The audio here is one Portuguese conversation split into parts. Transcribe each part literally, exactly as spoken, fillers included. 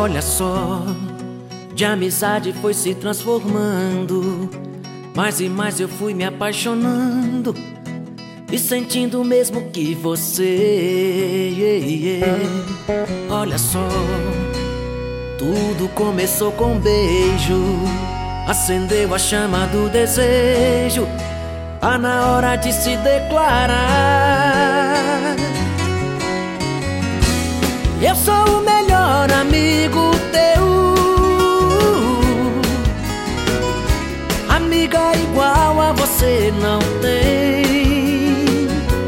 Olha só, de amizade foi se transformando, mais e mais eu fui me apaixonando e sentindo o mesmo que você. Olha só, tudo começou com um beijo, acendeu a chama do desejo. Tá na hora de se declarar. Eu sou o melhor amigo teu, amiga igual a você não tem.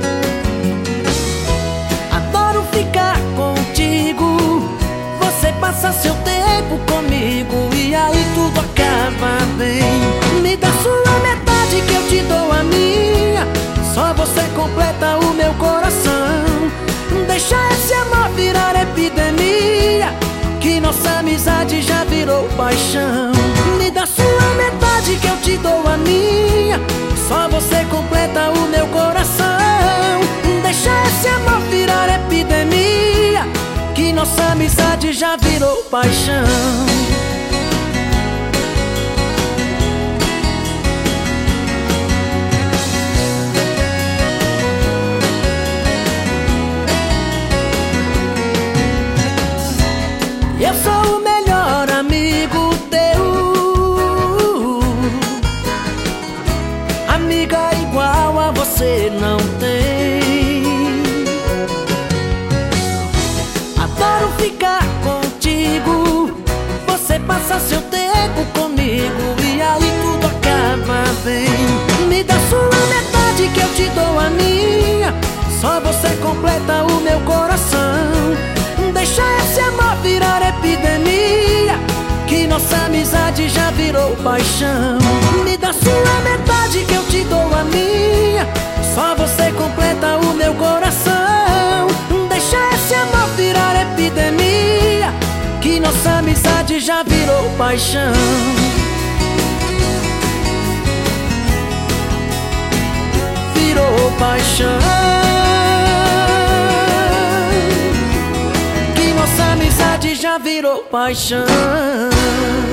Adoro ficar contigo, você passa seu tempo comigo e aí tudo acaba bem. Me dá sua metade que eu te dou a minha, só você completa o meu coração. Deixa esse amor virar epidemia, que nossa amizade já virou paixão. Me dá sua metade que eu te dou a minha, só você completa o meu coração. Deixa esse amor virar epidemia, que nossa amizade já virou paixão. Eu sou o melhor amigo teu, amiga igual a você não tem. Adoro ficar contigo, você passa seu tempo comigo e aí tudo acaba bem. Me dá sua metade que eu te dou a minha, só você completa o meu coração. Deixa esse amor virar epidemia, que nossa amizade já virou paixão. Me dá sua metade que eu te dou a minha, só você completa o meu coração. Deixa esse amor virar epidemia, que nossa amizade já virou paixão. Virou paixão, já virou paixão.